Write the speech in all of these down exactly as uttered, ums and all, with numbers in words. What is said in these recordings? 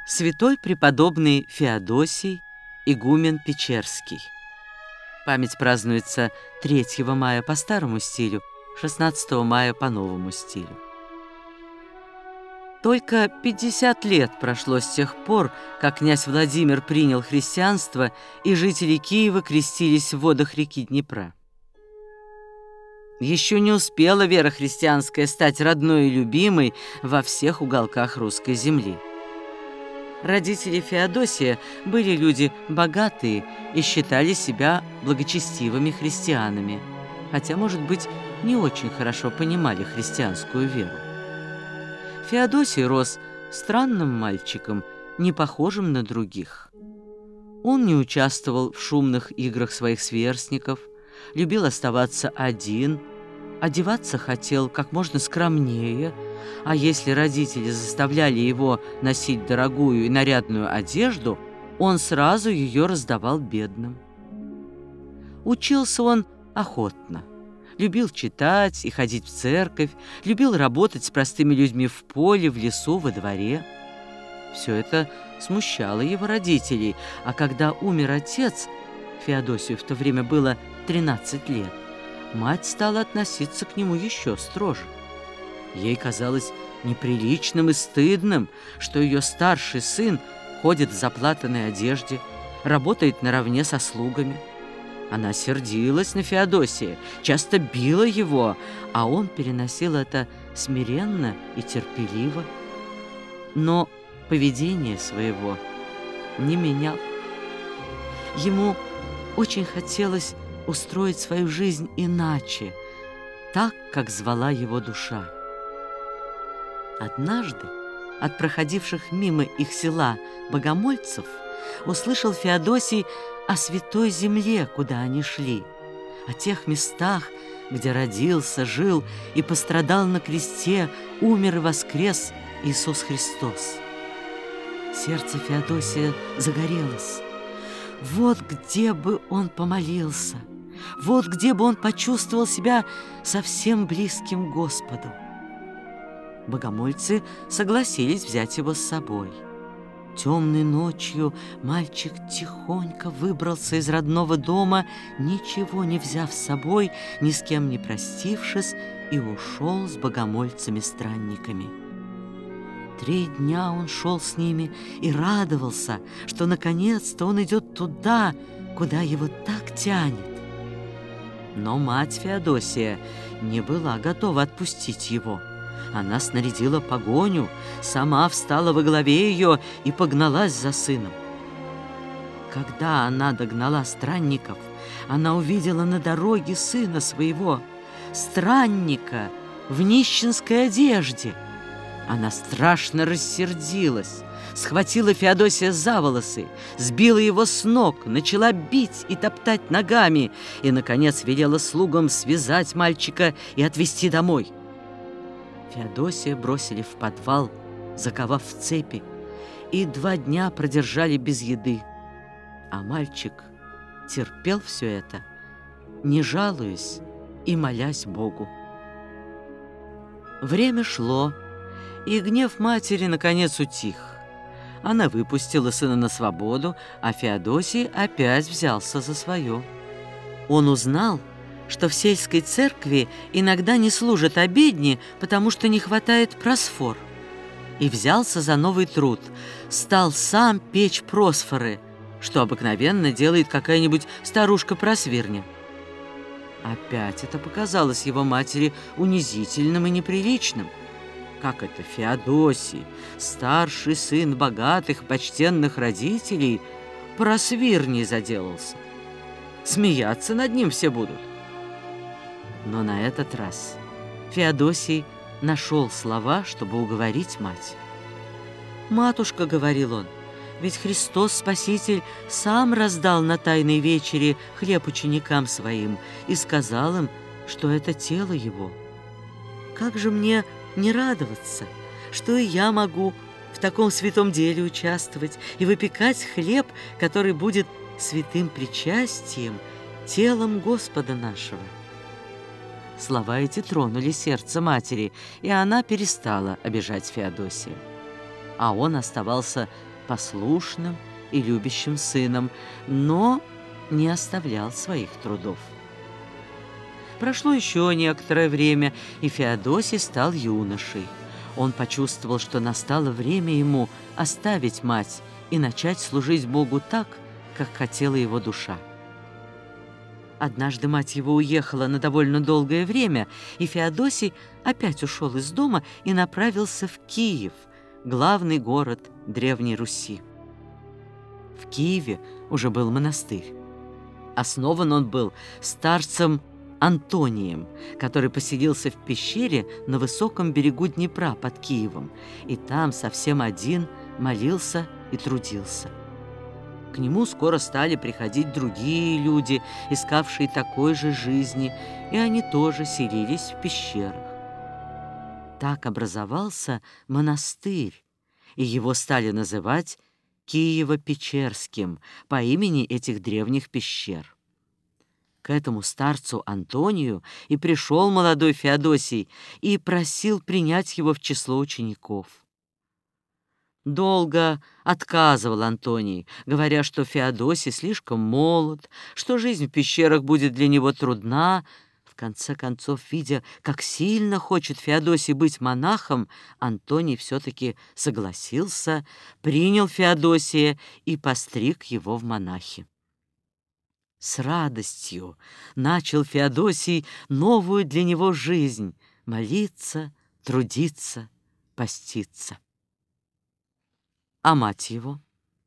Святой преподобный Феодосий, игумен Печерский. Память празднуется третьего мая по старому стилю, шестнадцатого мая по новому стилю. Только пятьдесят лет прошло с тех пор, как князь Владимир принял христианство, и жители Киева крестились в водах реки Днепра. Еще не успела вера христианская стать родной и любимой во всех уголках русской земли. Родители Феодосия были люди богатые и считали себя благочестивыми христианами, хотя, может быть, не очень хорошо понимали христианскую веру. Феодосий рос странным мальчиком, не похожим на других. Он не участвовал в шумных играх своих сверстников, любил оставаться один, одеваться хотел как можно скромнее, а если родители заставляли его носить дорогую и нарядную одежду, он сразу ее раздавал бедным. Учился он охотно, любил читать и ходить в церковь, любил работать с простыми людьми в поле, в лесу, во дворе. Все это смущало его родителей, а когда умер отец, Феодосию в то время было тринадцать лет, мать стала относиться к нему еще строже. Ей казалось неприличным и стыдным, что ее старший сын ходит в заплатанной одежде, работает наравне со слугами. Она сердилась на Феодосия, часто била его, а он переносил это смиренно и терпеливо. Но поведение своего не менял. Ему очень хотелось устроить свою жизнь иначе, так, как звала его душа. Однажды от проходивших мимо их села богомольцев услышал Феодосий о святой земле, куда они шли, о тех местах, где родился, жил и пострадал на кресте, умер и воскрес Иисус Христос. Сердце Феодосия загорелось. Вот где бы он помолился, вот где бы он почувствовал себя совсем близким к Господу. Богомольцы согласились взять его с собой. Темной ночью мальчик тихонько выбрался из родного дома, ничего не взяв с собой, ни с кем не простившись, и ушел с богомольцами-странниками. Три дня он шел с ними и радовался, что наконец-то он идет туда, куда его так тянет. Но мать Феодосия не была готова отпустить его. Она снарядила погоню, сама встала во главе ее и погналась за сыном. Когда она догнала странников, она увидела на дороге сына своего, странника в нищенской одежде. Она страшно рассердилась, схватила Феодосия за волосы, сбила его с ног, начала бить и топтать ногами и, наконец, велела слугам связать мальчика и отвезти домой. Феодосия бросили в подвал, заковав в цепи, и два дня продержали без еды. А мальчик терпел все это, не жалуясь и молясь Богу. Время шло, и гнев матери наконец утих. Она выпустила сына на свободу, а Феодосий опять взялся за свое. Он узнал, что в сельской церкви иногда не служат обедни, потому что не хватает просфор, и взялся за новый труд, стал сам печь просфоры, что обыкновенно делает какая-нибудь старушка-просвирня. Опять это показалось его матери унизительным и неприличным. Как это Феодосий, старший сын богатых, почтенных родителей, просвирней заделался? Смеяться над ним все будут. Но на этот раз Феодосий нашел слова, чтобы уговорить мать. «Матушка, — говорил он, — ведь Христос Спаситель сам раздал на Тайной вечере хлеб ученикам своим и сказал им, что это тело Его. Как же мне не радоваться, что и я могу в таком святом деле участвовать и выпекать хлеб, который будет святым причастием, телом Господа нашего?» Слова эти тронули сердце матери, и она перестала обижать Феодосия. А он оставался послушным и любящим сыном, но не оставлял своих трудов. Прошло еще некоторое время, и Феодосий стал юношей. Он почувствовал, что настало время ему оставить мать и начать служить Богу так, как хотела его душа. Однажды мать его уехала на довольно долгое время, и Феодосий опять ушел из дома и направился в Киев, главный город Древней Руси. В Киеве уже был монастырь. Основан он был старцем Антонием, который поселился в пещере на высоком берегу Днепра под Киевом, и там совсем один молился и трудился. К нему скоро стали приходить другие люди, искавшие такой же жизни, и они тоже селились в пещерах. Так образовался монастырь, и его стали называть Киево-Печерским по имени этих древних пещер. К этому старцу Антонию и пришел молодой Феодосий и просил принять его в число учеников. Долго отказывал Антоний, говоря, что Феодосий слишком молод, что жизнь в пещерах будет для него трудна. В конце концов, видя, как сильно хочет Феодосий быть монахом, Антоний все-таки согласился, принял Феодосия и постриг его в монахи. С радостью начал Феодосий новую для него жизнь — молиться, трудиться, поститься. А мать его?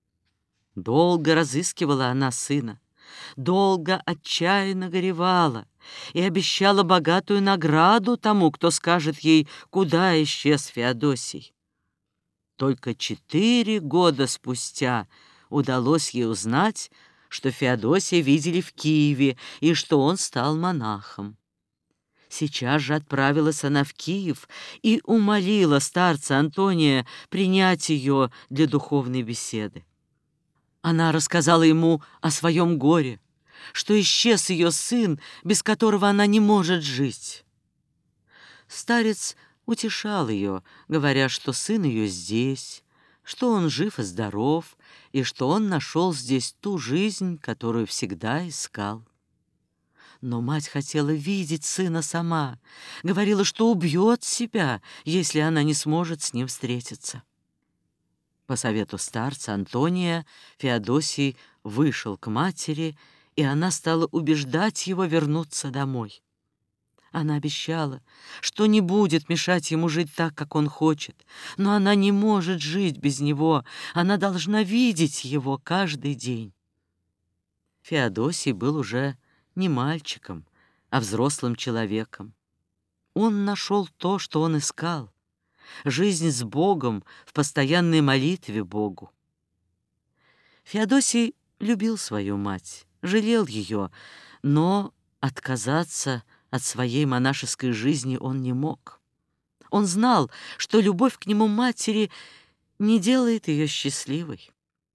Долго разыскивала она сына, долго отчаянно горевала и обещала богатую награду тому, кто скажет ей, куда исчез Феодосий. Только четыре года спустя удалось ей узнать, что Феодосия видели в Киеве и что он стал монахом. Сейчас же отправилась она в Киев и умолила старца Антония принять ее для духовной беседы. Она рассказала ему о своем горе, что исчез ее сын, без которого она не может жить. Старец утешал ее, говоря, что сын ее здесь, что он жив и здоров, и что он нашел здесь ту жизнь, которую всегда искал. Но мать хотела видеть сына сама, говорила, что убьет себя, если она не сможет с ним встретиться. По совету старца Антония Феодосий вышел к матери, и она стала убеждать его вернуться домой. Она обещала, что не будет мешать ему жить так, как он хочет, но она не может жить без него, она должна видеть его каждый день. Феодосий был уже не мальчиком, а взрослым человеком. Он нашел то, что он искал — жизнь с Богом в постоянной молитве Богу. Феодосий любил свою мать, жалел ее, но отказаться от своей монашеской жизни он не мог. Он знал, что любовь к нему матери не делает ее счастливой.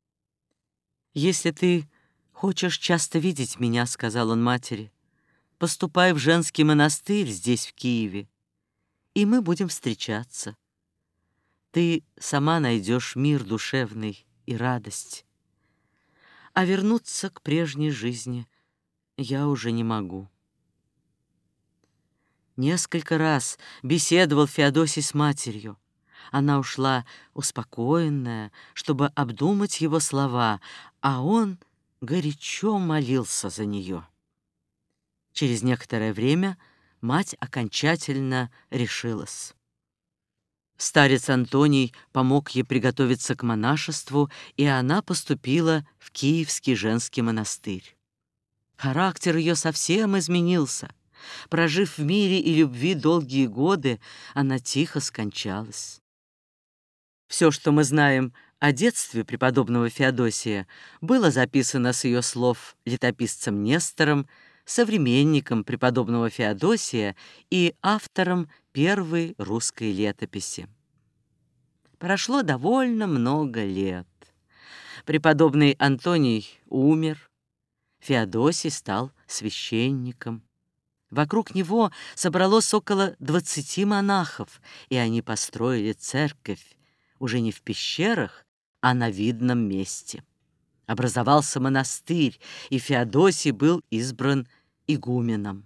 «Если ты хочешь часто видеть меня, — сказал он матери, — поступай в женский монастырь здесь, в Киеве, и мы будем встречаться. Ты сама найдешь мир душевный и радость. А вернуться к прежней жизни я уже не могу». Несколько раз беседовал Феодосий с матерью. Она ушла успокоенная, чтобы обдумать его слова, а он горячо молился за нее. Через некоторое время мать окончательно решилась. Старец Антоний помог ей приготовиться к монашеству, и она поступила в Киевский женский монастырь. Характер ее совсем изменился. Прожив в мире и любви долгие годы, она тихо скончалась. Все, что мы знаем о детстве преподобного Феодосия, было записано с ее слов летописцем Нестором, современником преподобного Феодосия и автором первой русской летописи. Прошло довольно много лет. Преподобный Антоний умер, Феодосий стал священником. Вокруг него собралось около двадцати монахов, и они построили церковь уже не в пещерах, а на видном месте. Образовался монастырь, и Феодосий был избран игуменом.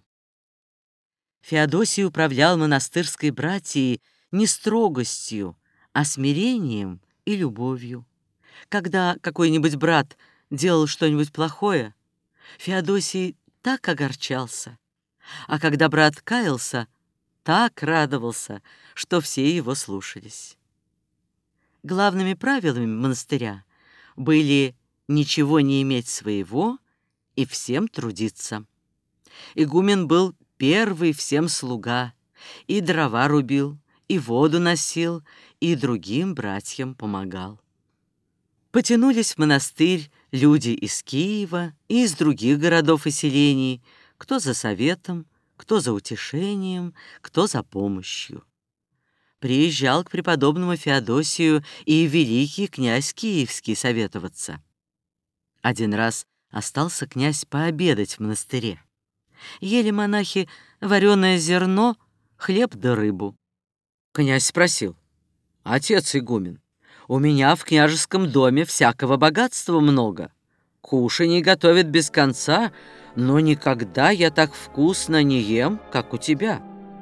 Феодосий управлял монастырской братьей не строгостью, а смирением и любовью. Когда какой-нибудь брат делал что-нибудь плохое, Феодосий так огорчался, а когда брат каялся, так радовался, что все его слушались. Главными правилами монастыря были ничего не иметь своего и всем трудиться. Игумен был первый всем слуга, и дрова рубил, и воду носил, и другим братьям помогал. Потянулись в монастырь люди из Киева и из других городов и селений, кто за советом, кто за утешением, кто за помощью. Приезжал к преподобному Феодосию и великий князь Киевский советоваться. Один раз остался князь пообедать в монастыре. Ели монахи вареное зерно, хлеб да рыбу. Князь спросил: «Отец игумен, у меня в княжеском доме всякого богатства много. Кушаний готовят без конца, но никогда я так вкусно не ем, как у тебя».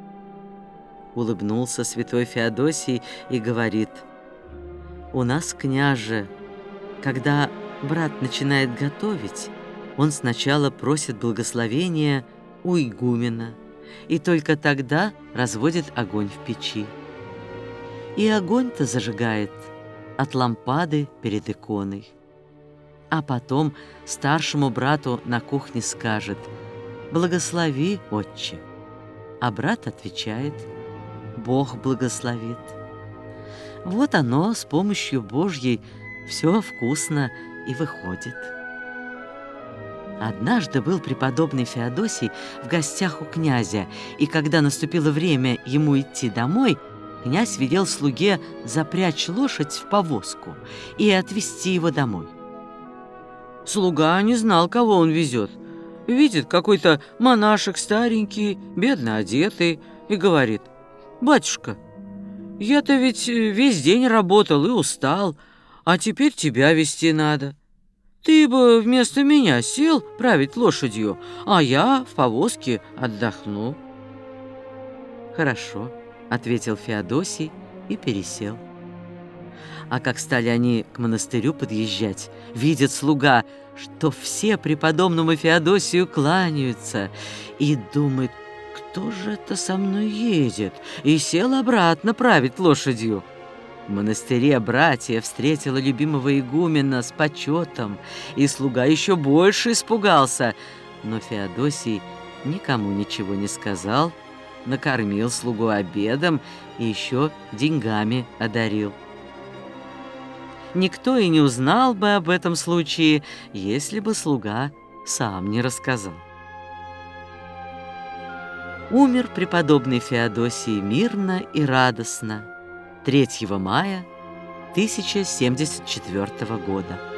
Улыбнулся святой Феодосий и говорит: «У нас, княже, когда брат начинает готовить, он сначала просит благословения у игумена, и только тогда разводит огонь в печи. И огонь-то зажигает от лампады перед иконой. А потом старшему брату на кухне скажет: «Благослови, отче». А брат отвечает: «Бог благословит». Вот оно с помощью Божьей все вкусно и выходит. Однажды был преподобный Феодосий в гостях у князя, и когда наступило время ему идти домой, князь велел слуге запрячь лошадь в повозку и отвезти его домой. Слуга не знал, кого он везет. Видит какой-то монашек старенький, бедно одетый, и говорит: «Батюшка, я-то ведь весь день работал и устал, а теперь тебя везти надо. Ты бы вместо меня сел править лошадью, а я в повозке отдохну». «Хорошо», — ответил Феодосий и пересел. А как стали они к монастырю подъезжать, видит слуга, что все преподобному Феодосию кланяются, и думает: кто же это со мной едет, и сел обратно править лошадью. В монастыре братья встретила любимого игумена с почетом, и слуга еще больше испугался, но Феодосий никому ничего не сказал, накормил слугу обедом и еще деньгами одарил. Никто и не узнал бы об этом случае, если бы слуга сам не рассказал. Умер преподобный Феодосий мирно и радостно третьего мая тысяча семьдесят четвёртого года.